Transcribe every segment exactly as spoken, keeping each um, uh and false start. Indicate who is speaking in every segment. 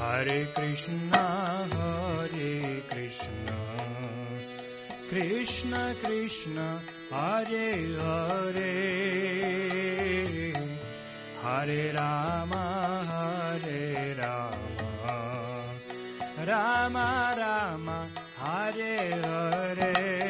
Speaker 1: Hare Krishna, Hare Krishna, Krishna Krishna, Hare Hare, Hare Rama, Hare Rama, Rama Rama, Hare Hare.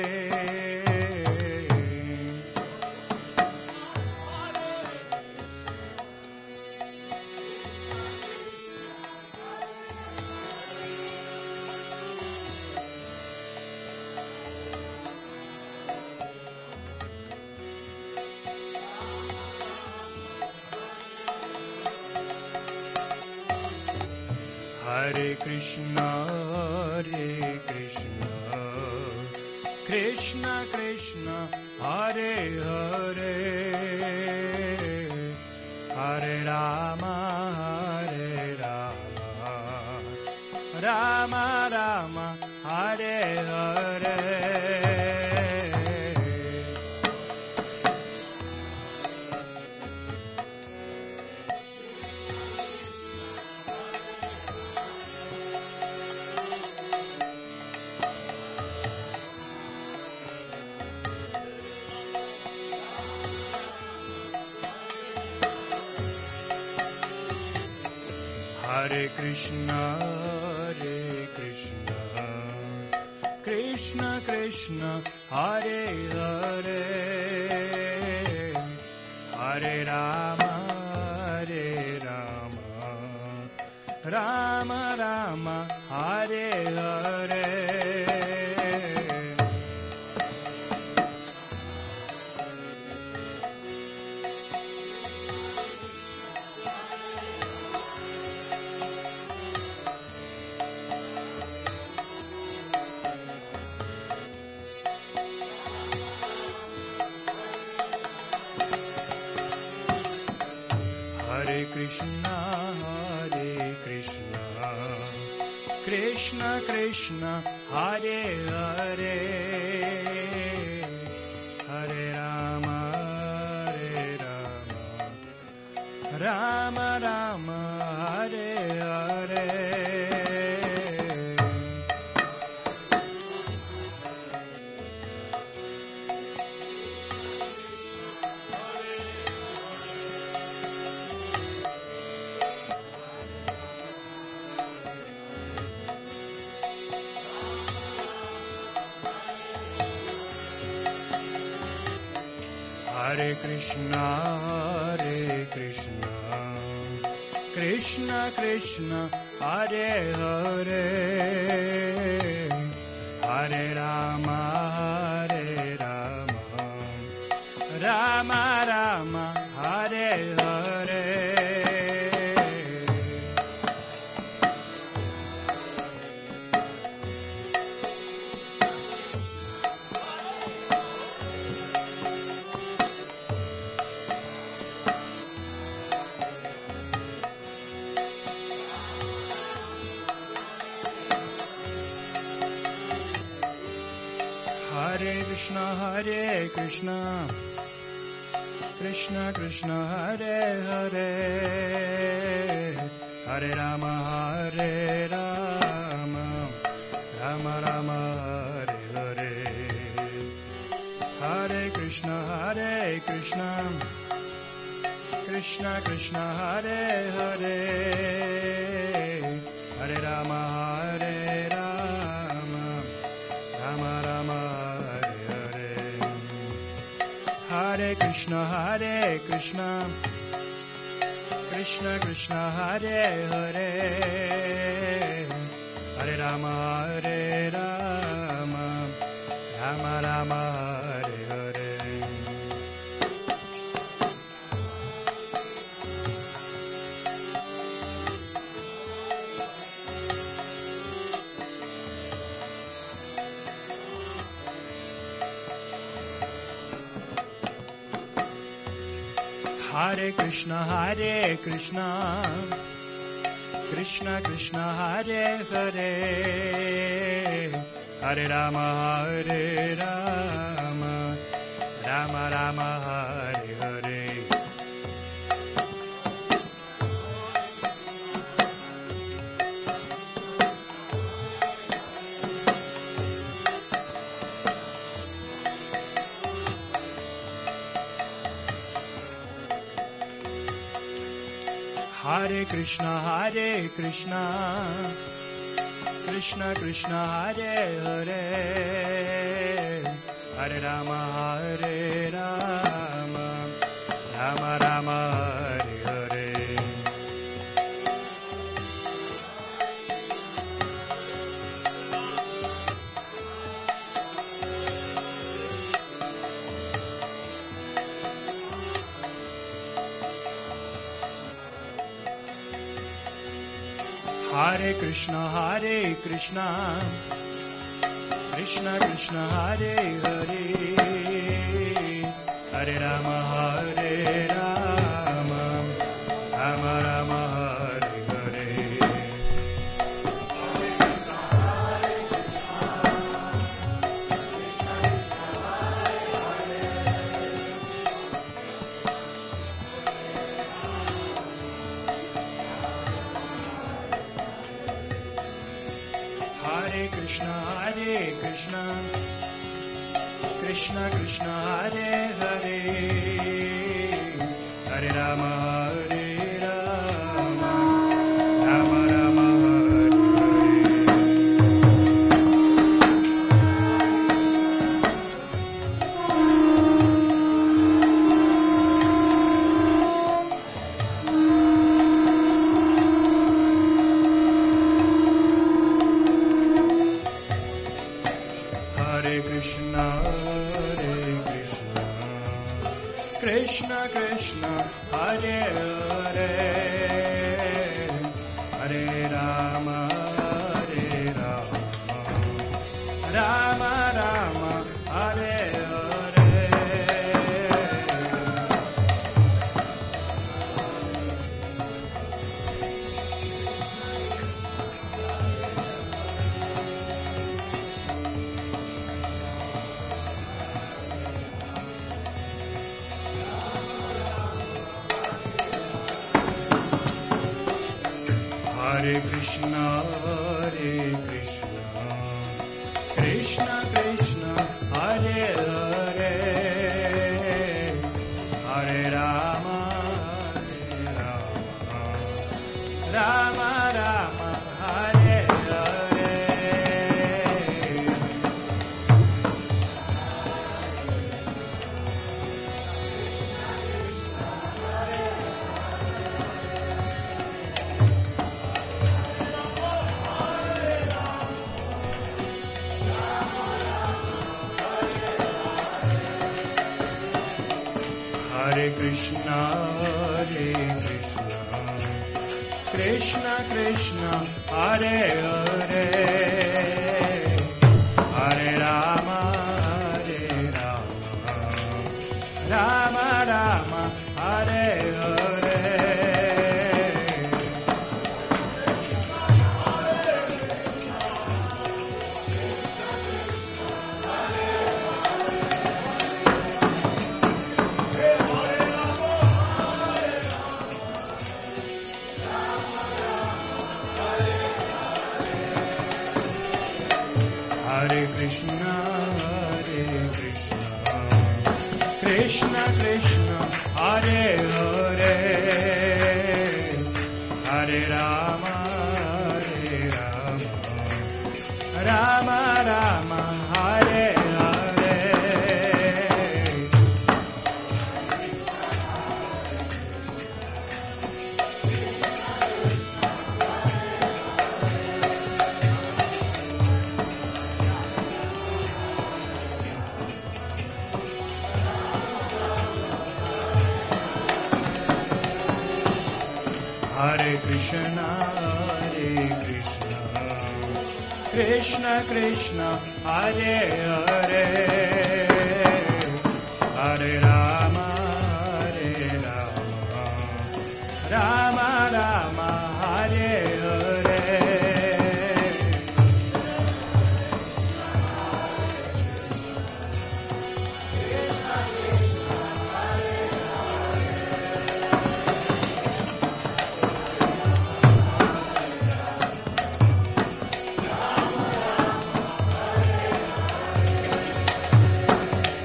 Speaker 1: Hare Krishna, Hare Krishna, Krishna Krishna, Hare Hare, Hare Rama, Hare Rama, Rama Rama, Hare Hare. Hare Krishna, Hare Krishna, Krishna Krishna, Hare Hare, Hare Rama, Hare Rama, Rama Rama, Hare Hare. Hare Krishna, Hare Krishna, Krishna Krishna, Hare Hare, Hare Rama, Hare Rama, Rama Rama, Hare Hare. Hare Krishna, Hare Krishna, Krishna Krishna, Hare Hare, Hare Rama, Hare Rama, Rama Rama, Hare Hare. Hare Krishna, Hare Krishna, Krishna Krishna, Hare Hare, Hare Rama, Hare Rama, Rama Rama, Hare Hare. Hare Krishna, Hare Krishna, Krishna Krishna, Hare Hare, Hare Rama, Hare Rama, Rama Rama, Hare Krishna, Hare Krishna, Krishna Krishna, Hare Hare, Hare Rama, Hare Rama, Rama Rama, Hare Hare. Hare Krishna, Hare Krishna, Krishna Krishna, Hare Hare, Hare Rama, Hare Rama, Rama Rama, Hare Hare. Hare Krishna, Hare Krishna, Krishna Krishna, Hare Hare, Hare Rama, Hare Rama, Rama Rama, Hare Hare. Hare Krishna, Hare Krishna, Krishna Krishna, Hare Hare, Hare Rama, Hare Rama, Rama Rama, Hare Hare. Hare Krishna, Hare Krishna, Krishna Krishna, Hare Hare, Hare Rama, Hare Rama, Rama Rama, Hare Krishna, Hare Krishna, Krishna Krishna, Hare Hare, Hare Rama, Hare Rama, Rama Rama, Hare Hare. Hare Krishna, Hare Krishna, Krishna Krishna, Hare Hare, Hare Rama, Hare Rama, Rama Rama, Hare Hare. Hare Krishna, Hare Krishna, Krishna Krishna, Hare Hare, Hare Rama, Hare Rama, Rama Rama, Hare Hare. Hare Krishna, Hare Krishna, Krishna Krishna, Hare Hare, Hare Rama, Hare Rama, Rama Rama, Hare Hare. Hare Krishna, Hare Krishna, Krishna Krishna, Hare Hare, Hare Rama, Hare Rama, Rama Rama, Hare Hare.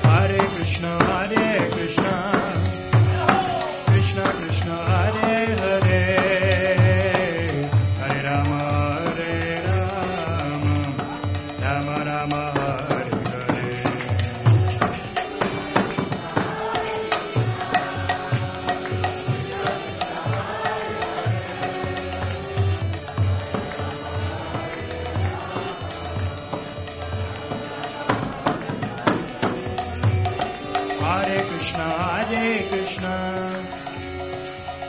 Speaker 1: Krishna, Hare Krishna, Krishna Krishna, Hare Hare.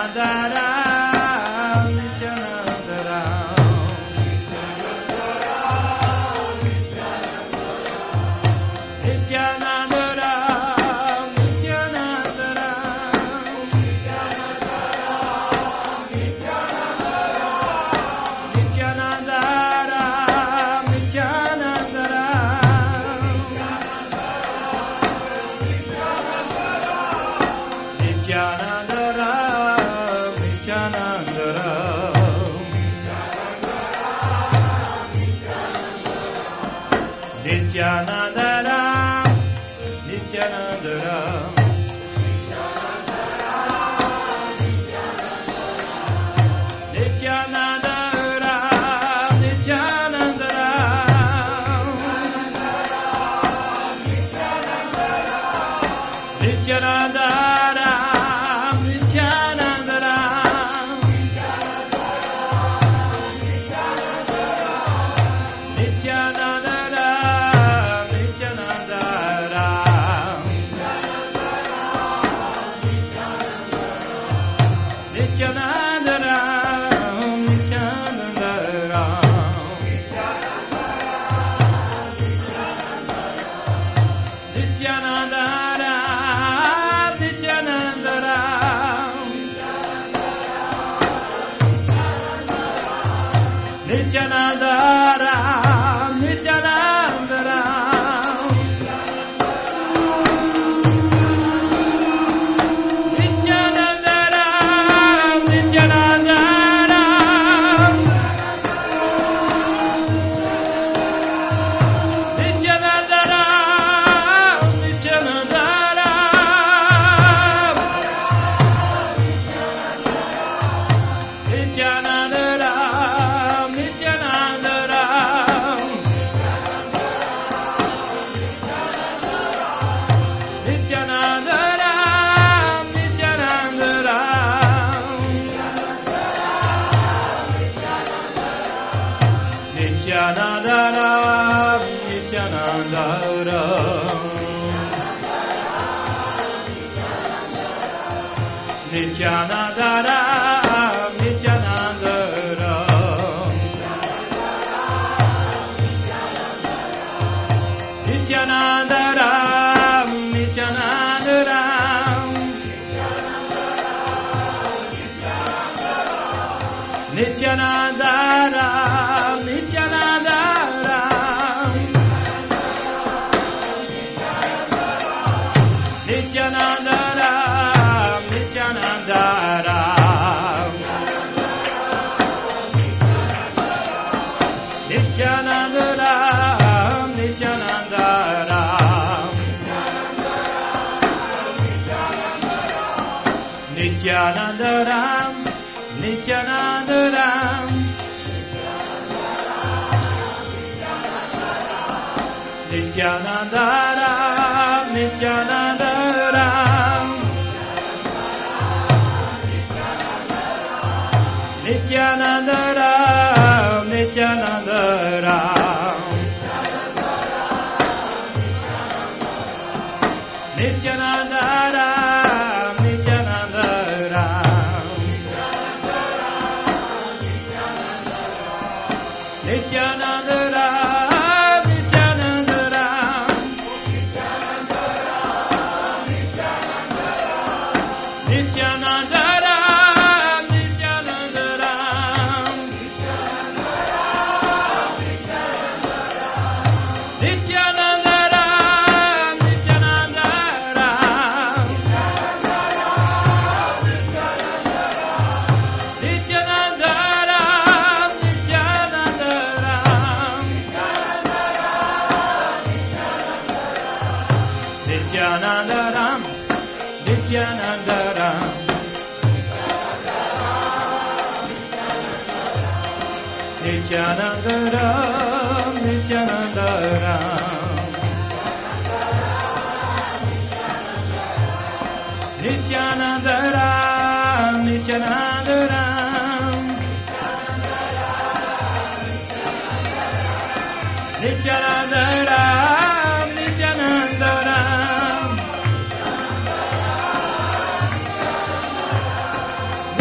Speaker 2: Nityananda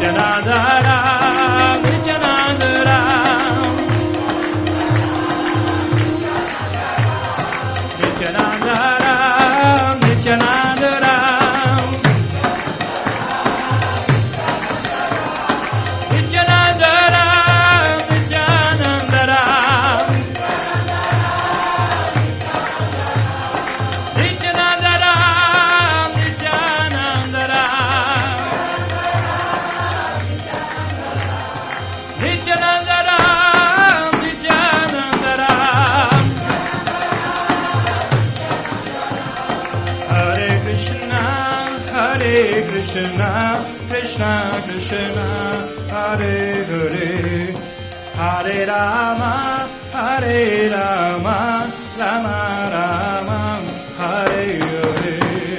Speaker 1: Nityananda Ram, Nityananda Ram, Nityananda Ram, Nityananda Ram, Nityananda Ram, Nityananda Ram, Nityananda Ram, Nityananda Ram, Nityananda Ram, Nityananda Ram. Hare Krishna, Hare Krishna, Krishna Krishna, Hare Hare, Hare Rama, Hare Rama, Rama Rama, Hare Hare.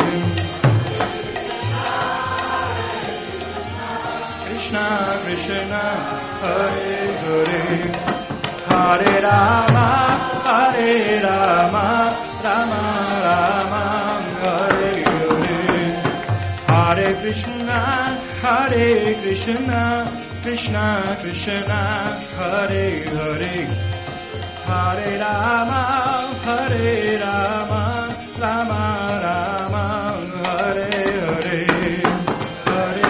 Speaker 1: Krishna Krishna, Hare Hare, Hare Rama, Hare Rama, Rama Rama, Hare Hare. Hare Krishna, Hare Krishna, Krishna Krishna, Hare Hare, Hare Rama, Hare Rama, Rama Rama, Hare Hare. Hare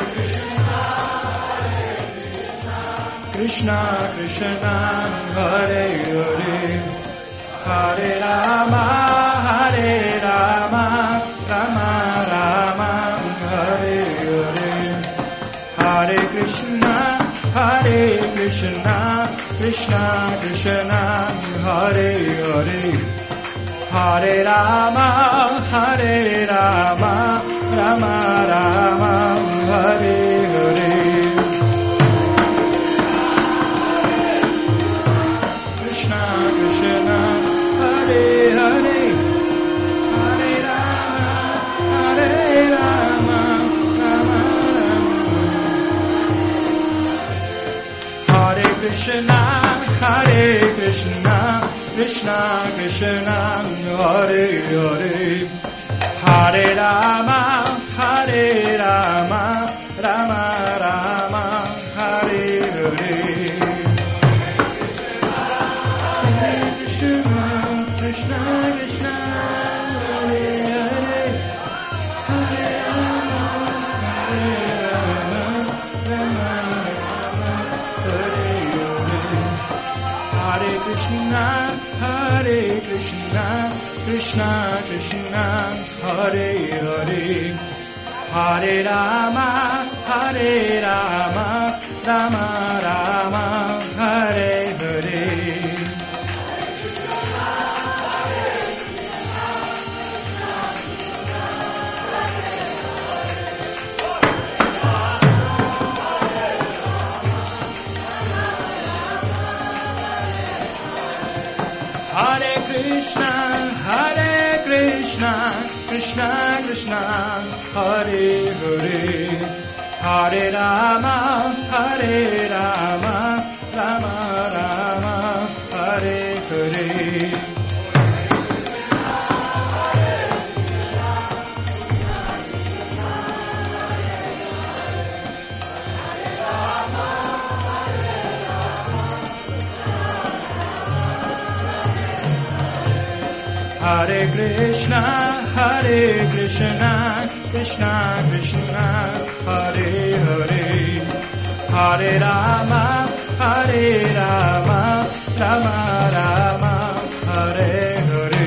Speaker 1: Krishna, Krishna, Hare Hare, Hare Rama, Hare Rama, Rama Rama, Hare Hare. Hare Krishna, Hare Krishna, Krishna Krishna, Hare Hare, Hare Rama, Hare Rama, Rama Rama, Hare Hare. Krishna Krishna, Hare Hare, Hare Rama, Hare Rama, Rama Rama. Hare Krishna, Hare Krishna, Krishna Krishna, Hare Hare, Hare Rama, Hare Rama, Rama Rama, Hare Hare. Krishna Krishna, Hare Hare, Hare Rama, Hare Rama, Rama Rama, Hare Hare. Hare Krishna, Hare Krishna, Krishna Krishna, Hare Hare, Hare Rama, Hare Rama, Rama Rama, Hare Hare. Hare Krishna, Hare Krishna, Krishna Krishna, Hare Hare, Hare Rama, Hare Rama, Rama Rama, Hare Hare. Hare Krishna, Hare Krishna, Krishna Krishna, Hare Hare, Hare Rama, Hare Rama, Rama Rama, Hare Hare.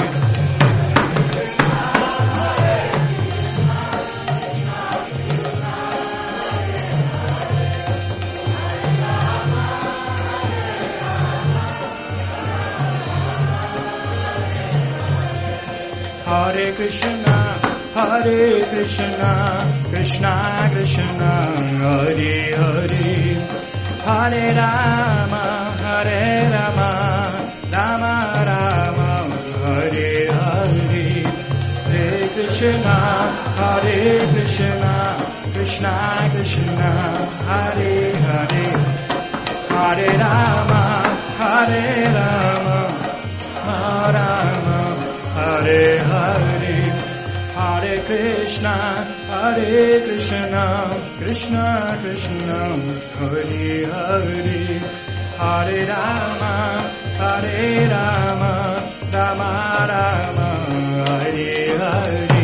Speaker 1: Hare Krishna, Hare Krishna, Krishna Krishna, Hare Hare, Hare Rama, Hare Rama, Rama Rama, Hare Hare. Hare Krishna, Hare Krishna, Krishna Krishna, Hare Hare, Hare Rama, Hare Rama, Rama Rama, Hare Hare, Hare Krishna, Hare Krishna, Krishna Krishna, Hare Hare, Hare Rama, Hare Rama, Rama Rama, Hare Hare,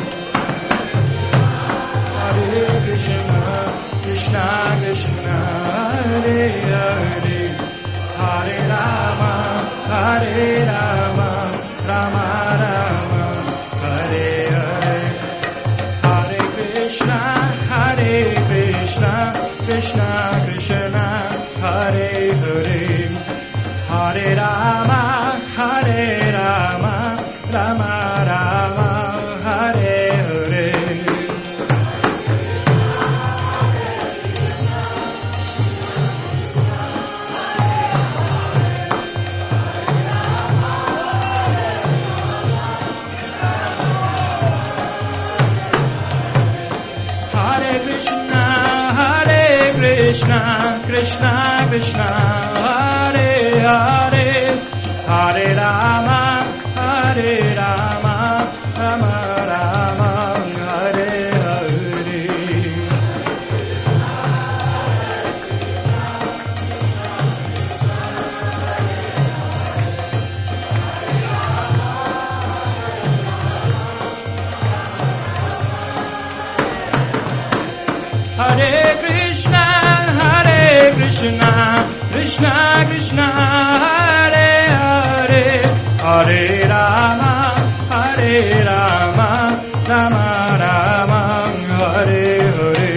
Speaker 1: Hare Krishna, Krishna Krishna, Hare Hare, Hare Rama, Hare Rama, Rama Rama, Hare Hare, Hare Krishna, Hare Krishna, Krishna Krishna, Hare Hare, Hare Rama, Hare Rama, Rama Rama, Hare Hare. Krishna, Krishna Krishna, Hare Hare, Hare Rama, Hare Rama, Rama Rama, Hare Hare. Hare Krishna, Krishna, Krishna Krishna, Hare Hare, Hare Rama, Hare Rama, Rama Rama, Hare Hare.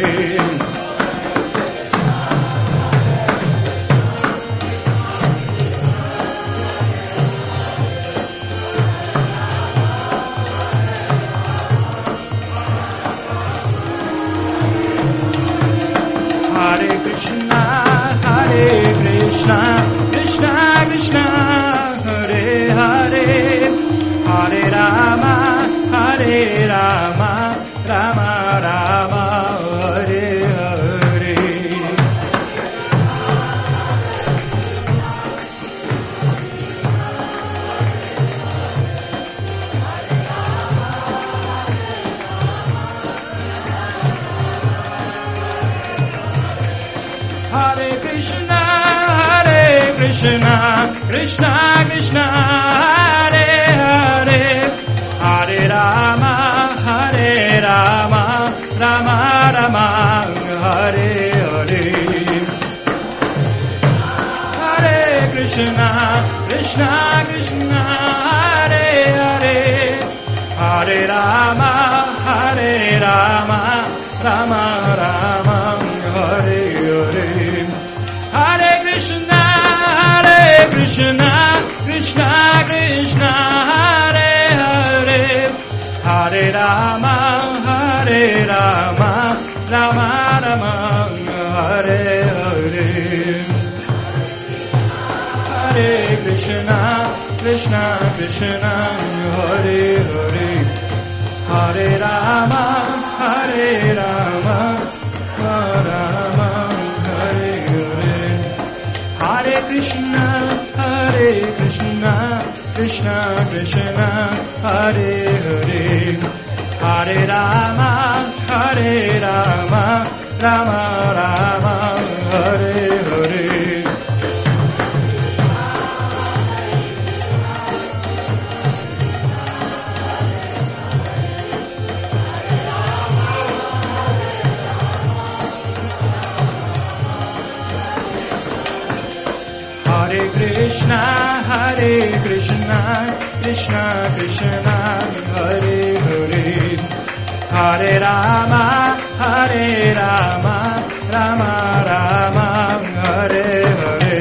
Speaker 1: Hare Krishna, Hare Krishna, Krishna Krishna, Hare Hare, Hare Rama, Hare Rama, Rama Rama, Hare Hare. Hare Krishna, Hare Krishna, Krishna Krishna, Hare Hare, Hare Rama, Hare Rama, Rama Rama, Hare Hare. Hare Krishna, Krishna Krishna, Hare Hare, Hare Rama, Hare Rama, Rama Rama, Hare Hare. Hare Krishna, Hare Krishna, Krishna Krishna, Hare Hare, Hare Rama, Hare Rama, Rama Rama, Hare Hare. Hare Krishna, Krishna Krishna, Hare Hare, Hare Rama, Hare Rama, Rama Hare Hare. Hare Krishna, Hare Krishna, Krishna Krishna, Hare Hare, Hare Rama, Hare Rama, Rama Rama, Hare Hare. Hare Krishna, Hare Krishna, Krishna Krishna, Hare Hare, Hare Rama, Hare Rama, Rama Rama, Hare Hare.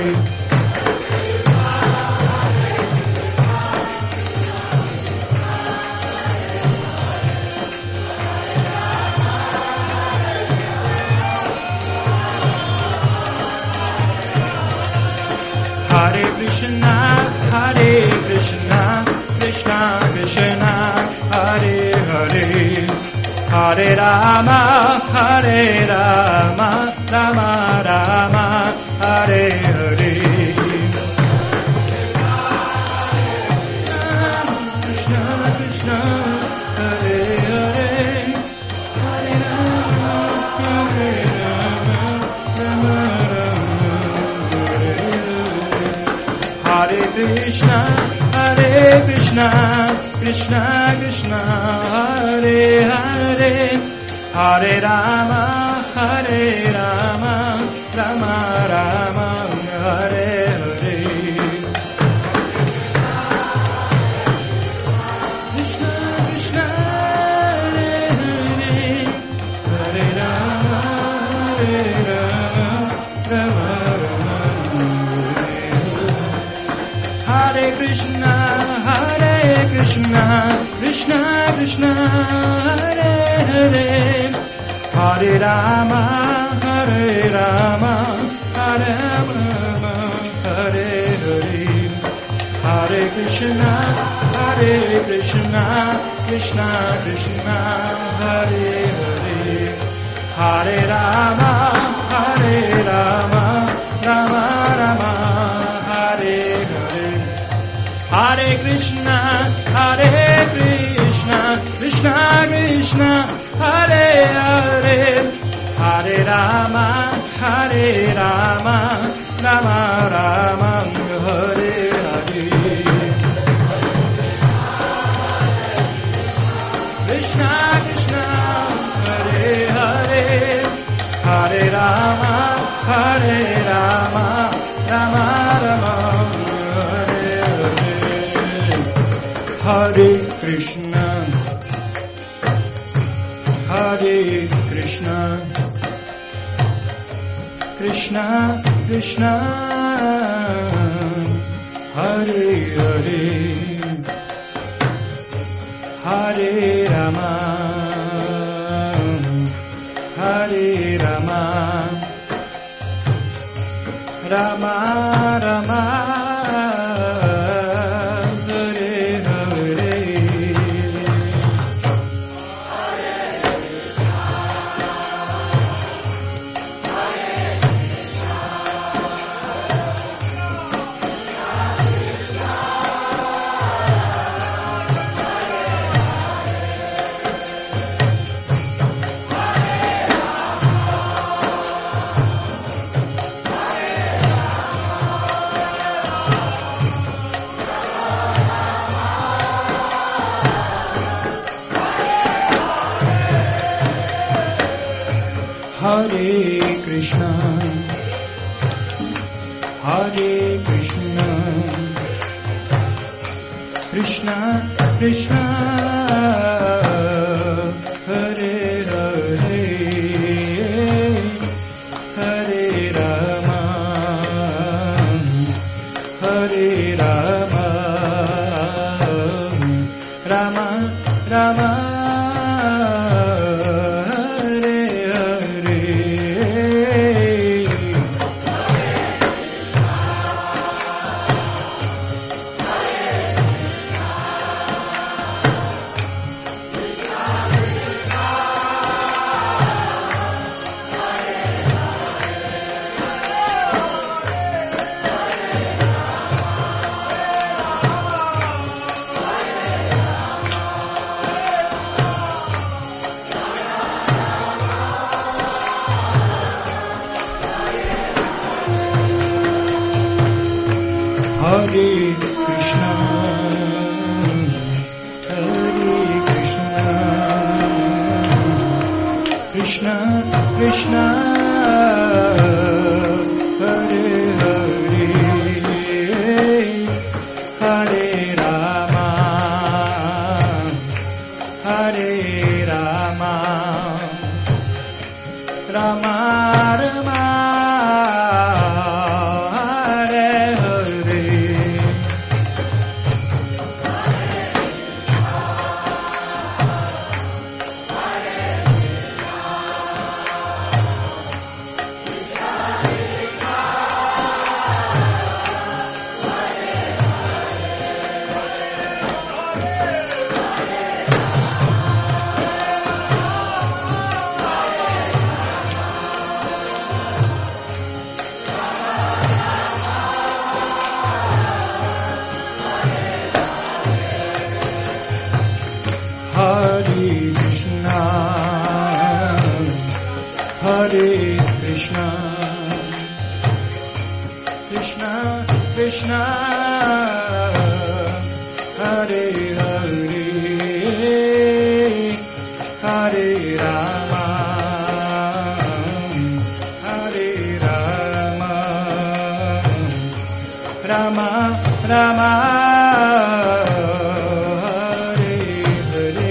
Speaker 1: Hare Krishna, Hare Krishna, Krishna Krishna, Hare Hare, Hare Rama, Hare Rama, Rama Rama, Hare Hare. Krishna Krishna, Hare Hare. Krishna, Hare Krishna, Krishna Krishna, Hare Hare, Hare Rama, Hare Rama, Rama Rama, Hare Hare. Krishna Krishna, Hare Hare, Hare Rama, Hare Rama, Rama Rama, Hare Krishna, Hare Krishna, Krishna Krishna, Hare Hare, Hare Rama, Hare Rama, Hare Rama, Hare Hare, Hare Krishna, Hare Krishna, Krishna Krishna, Hare Hare, Hare Rama, Hare Rama, Rama Rama, Hare Hare, Hare Krishna, Hare Krishna, Krishna Krishna, Hare Hare, Hare Rama, Hare Rama, Rama Rama, Hare Hare. Krishna Krishna, Hare Hare, Hare Rama, Hare Rama, Rama Rama, Hare Hare. Hare Krishna, Hare Krishna, Krishna Krishna, Hare Hare, Hare Rama, Hare Rama, Rama Rama, Hare Hare. Hare Krishna, Hare Krishna, Krishna Krishna, Hare Hare, Hare Rama, Hare Rama, Rama Rama, Hare Krishna, Hare Krishna, Krishna Krishna, Hare Hare, Hare Rama, Hare Rama, Rama Rama, Hare Krishna, Krishna Krishna, Hare Hare, Hare Rama, Hare Rama, Rama Rama, Hare Hare.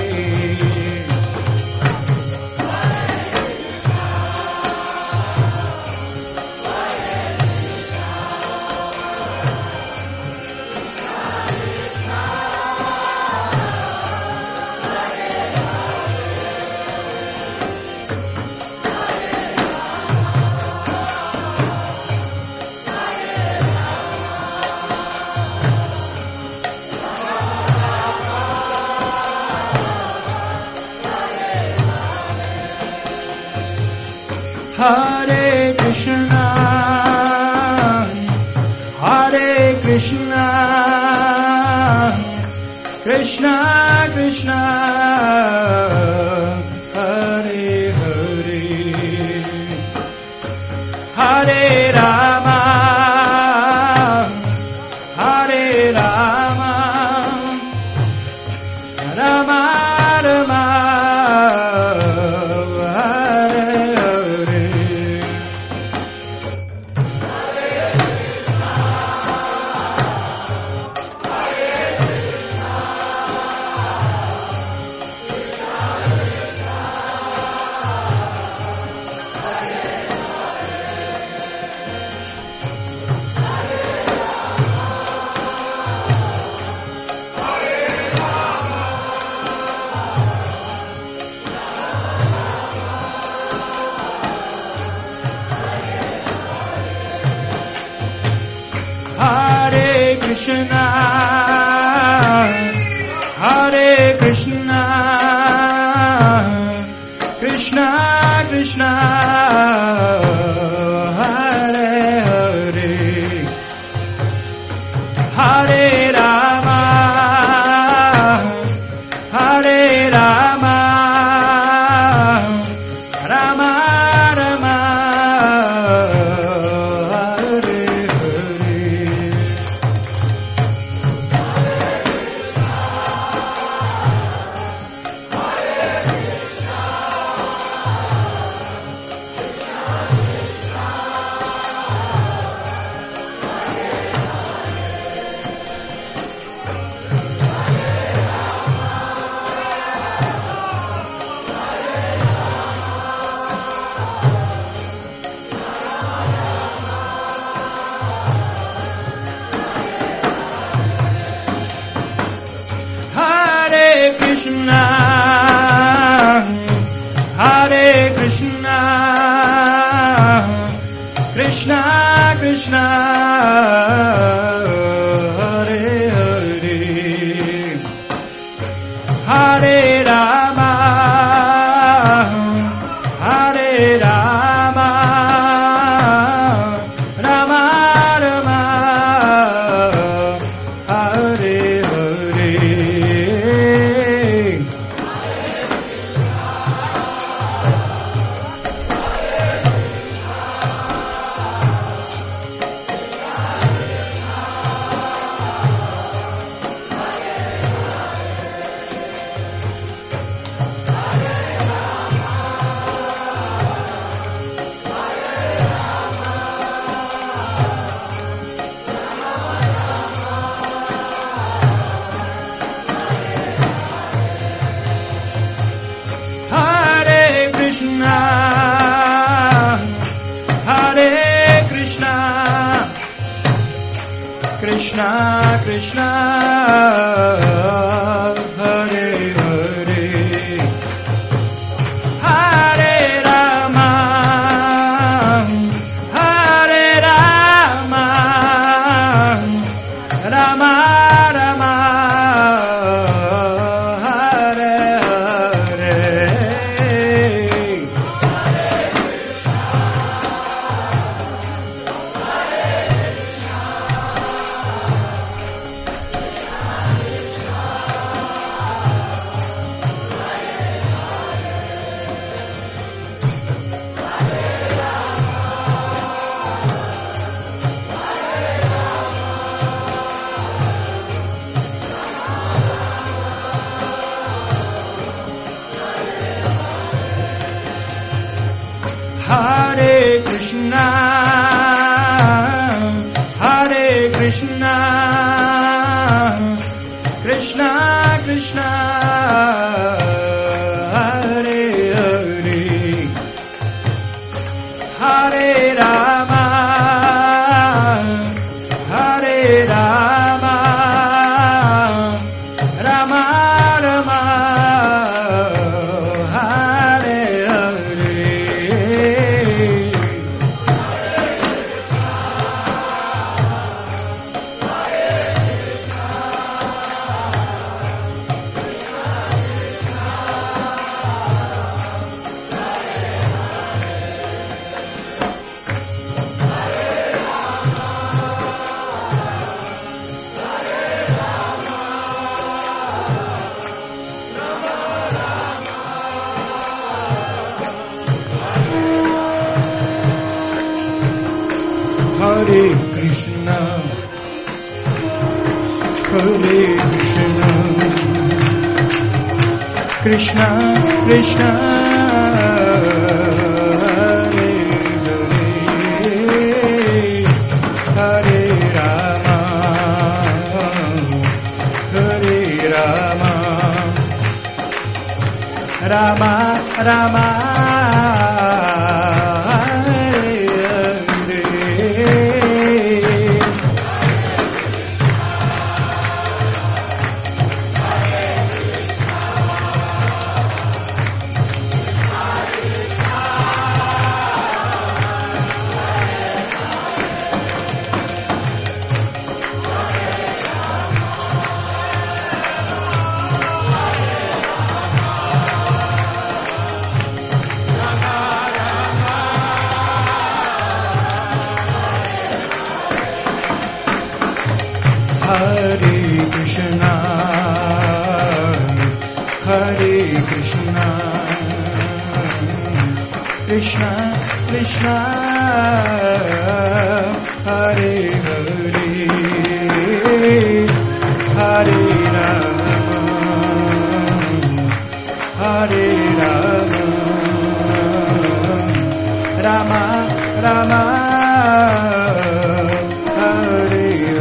Speaker 1: Hare Krishna, Hare Krishna, Krishna Krishna, Hare Hare, Hare Rama, Hare Rama, Rama Rama, Hare Krishna, Hare Krishna, Krishna Krishna, Hare Hare, Hare Rama, Hare Rama, Rama Rama, Hare Hare. Hare Krishna, Hare Krishna, Krishna Krishna, Hare Hare, Hare Rama, Hare Rama, Rama Rama, Hare Hare. Hare Krishna, Hare Krishna, Krishna Krishna, Hare Hare, Hare Rama, Hare Rama, Rama Rama, Hare Hare. Hare Rama, Hare Rama, Rama Rama, Hare Hare. Hare Krishna, Hare Krishna, Krishna Krishna, Hare Hare, Hare Rama, Hare Rama, Rama Rama. Hare Krishna, Hare Krishna, Krishna Krishna, Hare Hare, Hare Rama, Hare Rama, Rama Rama, Hare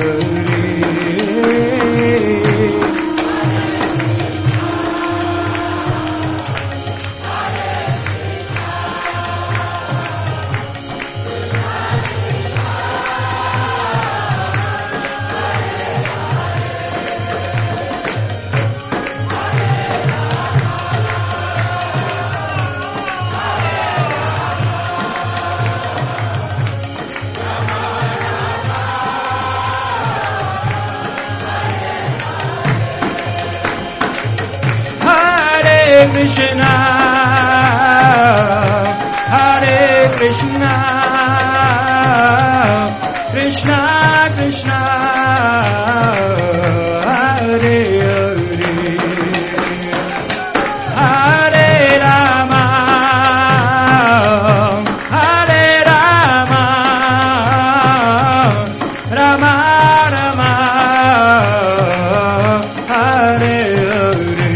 Speaker 1: Krishna, Hare Krishna, Krishna Krishna, Hare Hare, Hare Rama, Hare Rama, Rama Rama, Hare Hare.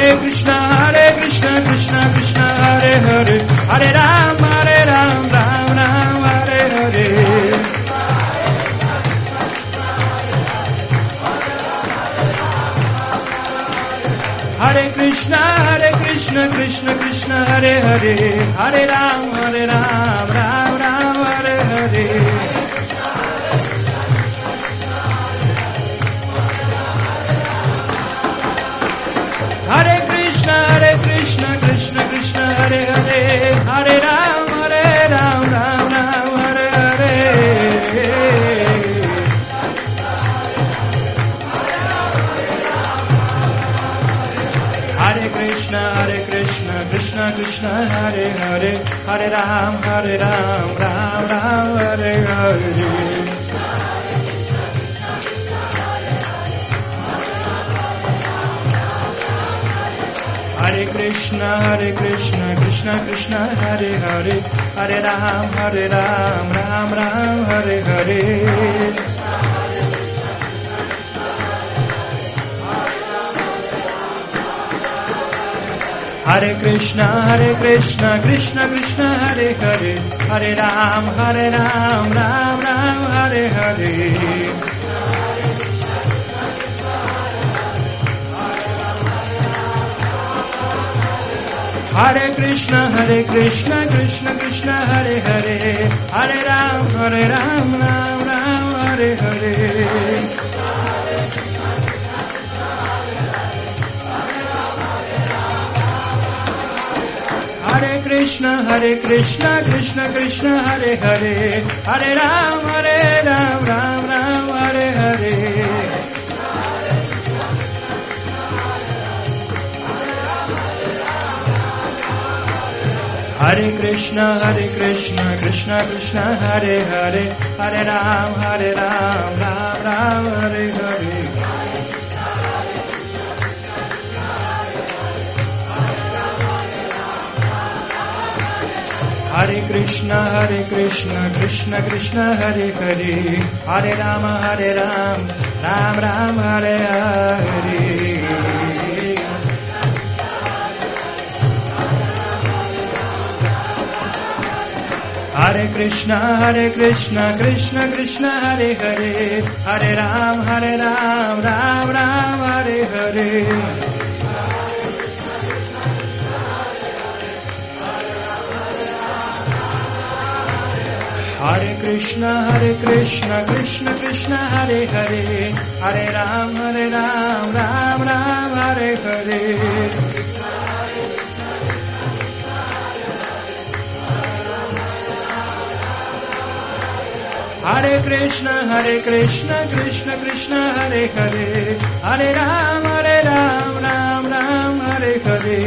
Speaker 1: Hare Krishna, Hare Krishna, Krishna Krishna, Hare Hare, Hare Ram, Hare Ram, Ram Ram, Hare Hare. Hare Krishna, Hare Krishna, Krishna Krishna, Hare Hare, Hare Ram, Hare Ram, Ram Ram, Hare Hare. Hare Krishna, Hare Krishna, Krishna Krishna, Hare Hare, Hare Ram, Hare Ram, Ram Ram, Hare Hare. Hare Krishna, Hare Krishna, Krishna Krishna, Hare Hare, Hare Ram, Hare Ram, Ram Ram, Hare Hare. Hare Krishna, Hare Krishna, Krishna Krishna, Hare Hare, Hare Ram, Hare Ram, Ram Ram, Hare Hare. Hare Krishna, Hare Krishna, Krishna Krishna, Hare Hare, Hare Ram, Hare Ram, Ram Ram, Hare Hare. Hare Krishna, Hare Krishna, Krishna Krishna, Hare Hare, Hare Ram, Hare Ram, Ram Ram, Hare Hare. Hare Krishna, Hare Krishna, Krishna Krishna, Hare Hare, Hare Ram, Hare Ram, Ram Ram, Hare Hare. Hare Krishna, Hare Krishna, Krishna Krishna, Hare Hare, Hare Ram, Hare Ram, Ram Ram, Hare Hare. Hare Krishna, Hare Krishna, Krishna Krishna, Hare Hare, Hare Rama, Hare Ram, Ram Ram, Hare Hare. Hare Krishna, Hare Krishna, Krishna Krishna, Hare Hare, Hare Ram, Hare Ram, Ram Ram, Hare Hare. Hare Krishna, Hare Krishna, Krishna Krishna, Hare Hare, Hare Ram, Hare Ram, Ram Ram, Hare Hare. Hare Krishna, Hare Krishna, Krishna Krishna, Hare Hare, Hare Ram, Hare Ram, Ram Ram, Hare Hare.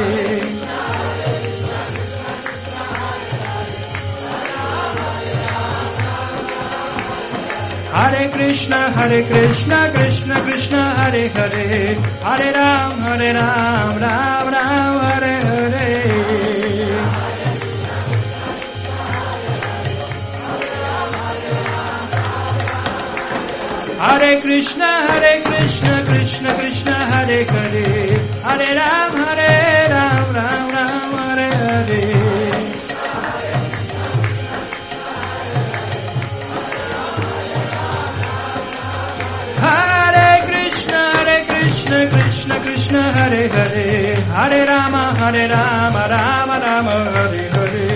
Speaker 1: Hare Krishna, Hare Krishna, Krishna Krishna, Hare Hare, Hare Ram, Hare Ram, Ram Ram, Hare Hare. Hare Krishna, Hare Krishna, Krishna Krishna, Hare Hare, Hare Ram, Hare Ram, Ram Ram, Hare Hare. Hare Krishna, Hare Krishna, Krishna Krishna, Hare Hare, Hare Rama, Hare Rama, Rama Rama, Hare Hare.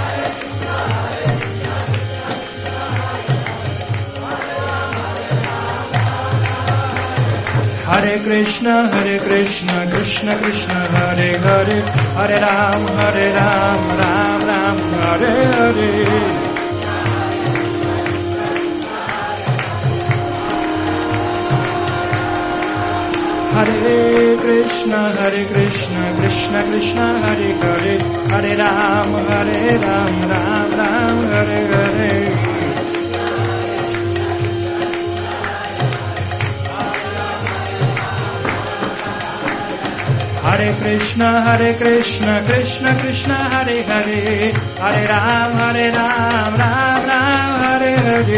Speaker 1: Hare Krishna, Hare Krishna, Krishna Krishna, Hare Hare, Hare Ram, Hare Ram, Ram Ram, Hare Hare. Hare Krishna, Hare Krishna, Krishna Krishna, Hare Hare, Hare Ram, Hare Ram, Ram Ram, Hare Hare. Hare Krishna, Hare Krishna, Krishna Krishna, Hare Hare, Hare Ram, Hare Ram, Ram Ram, Hare Hare.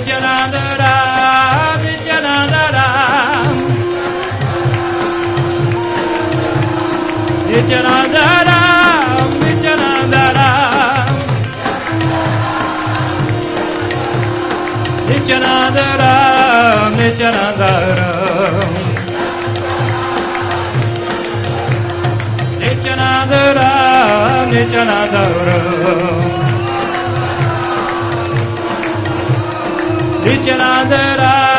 Speaker 1: Nityananda Ram, Nityananda Ram, Nityananda Ram, Nityananda Ram, Nityananda Ram, Nityananda Ram, Nityananda Ram, Nityananda Ram, Nityananda Ram.